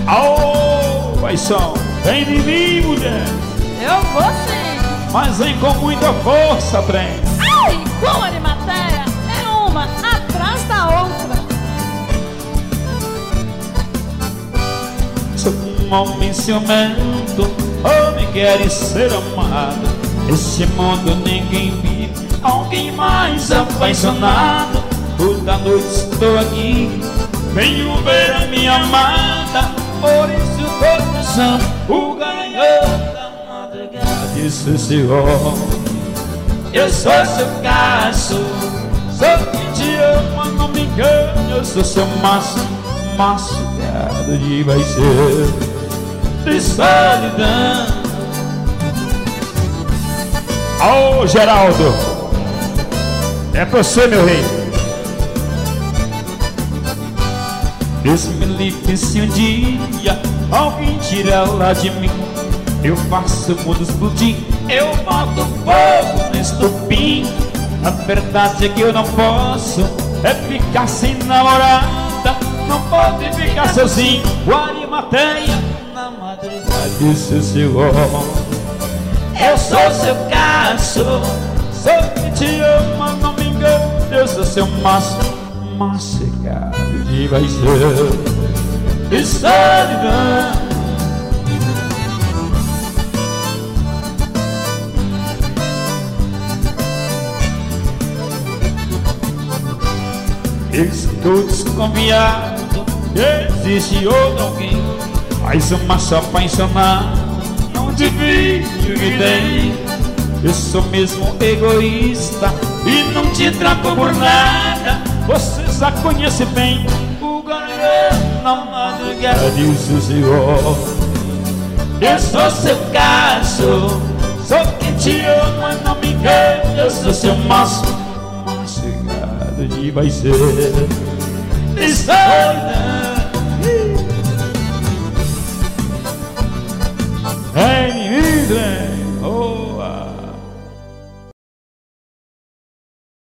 Aô, paixão, vem de mim, mulher. Eu vou sim. Mas vem com muita força, trem. Ai, com Arimateia é uma atrás da outra. Sou um homem ciumento, homem quer ser amado. Esse mundo ninguém vive, alguém mais apaixonado. Toda noite estou aqui, venho ver a minha amada. Por isso o coração, o garanhão da madrugada. Disse seu homem, eu sou seu caso. Sou quem te ama, não me engane. Eu sou seu maço, machucado de paixão, de solidão. Ô Geraldo, é pra você, meu rei. Deus me livre se um dia alguém tira ela de mim. Eu faço o mundo explodir, eu boto fogo no estupim. A verdade é que eu não posso é ficar sem namorada. Não pode ficar sozinho, o Arimateia na madrugada. Disse seu homem, eu sou seu caso. Sou que te ama, não me engano. Eu sou seu maço, machucado de paixão e solidão. Estou desconfiado, existe outro alguém. Mas um macho apaixonado não divide o que tem. Eu sou mesmo egoísta e não te trato por nada. Você já conhece bem o garanhão na madrugada. Disse o Senhor, eu sou seu caso. Sou quem te ama, não me engane. Eu sou seu maço, machucado de paixão e solidão.